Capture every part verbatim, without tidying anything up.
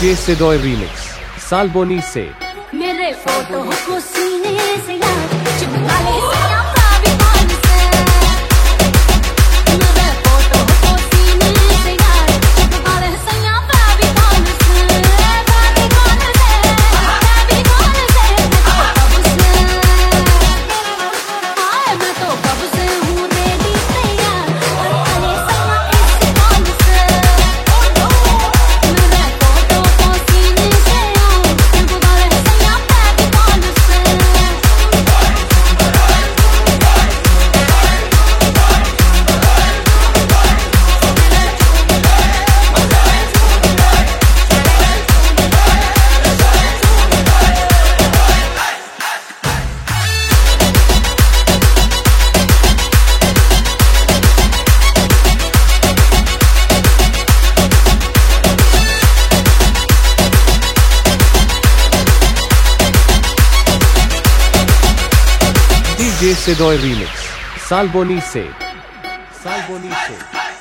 DJ सिदोय remix Salboni से। मेरे photo को सीने से यार चिपका ले सया फेविकॉल से। मेरे फोटो को सीने से यार चिपका ले सया फेविकॉल से। फेविकॉल से फेविकॉल से मैं तो कब से हाय मैं तो कब से हूँ रेडी तैयार चिपका ले सया इस कॉल से। मेरे फोटो को सीने से यार चिपका ले सया फेविकॉल से। डीजे सिदोय रीमिक्स सालबोनी से। सालबोनी से।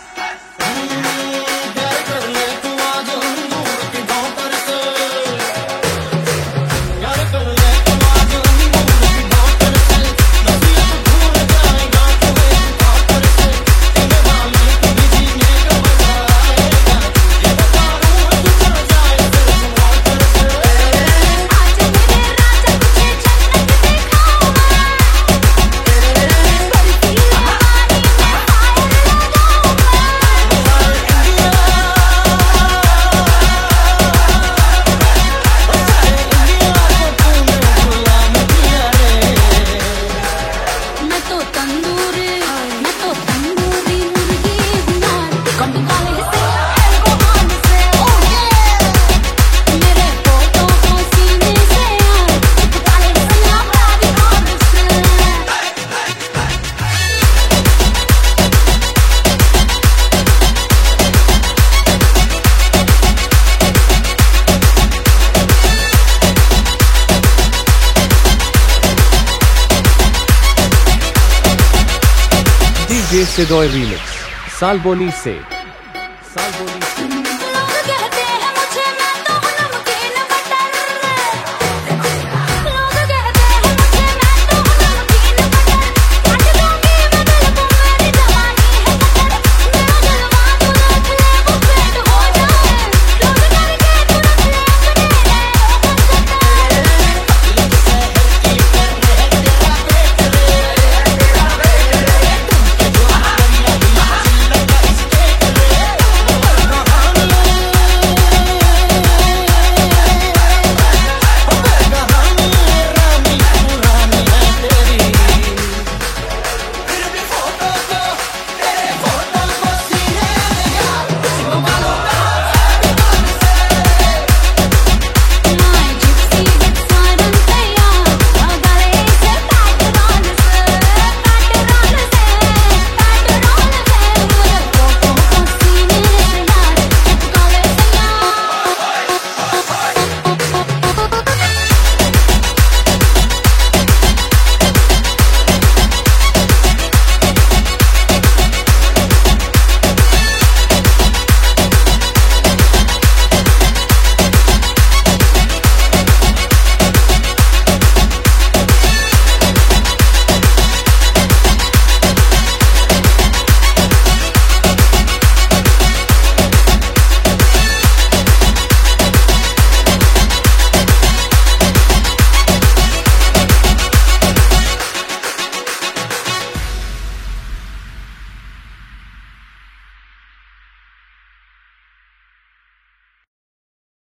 मैं तो तंदूरी मैं तो तंदूरी मुर्गी हूँ यार कभी वाले से एल्कोहल से। ओह ये मेरे फोटो को सीने से यार चिपका ले सया फेविकॉल से। डीजे सिदोय रीमिक्स सालबोनी से। सालबोनी से। लोग कहते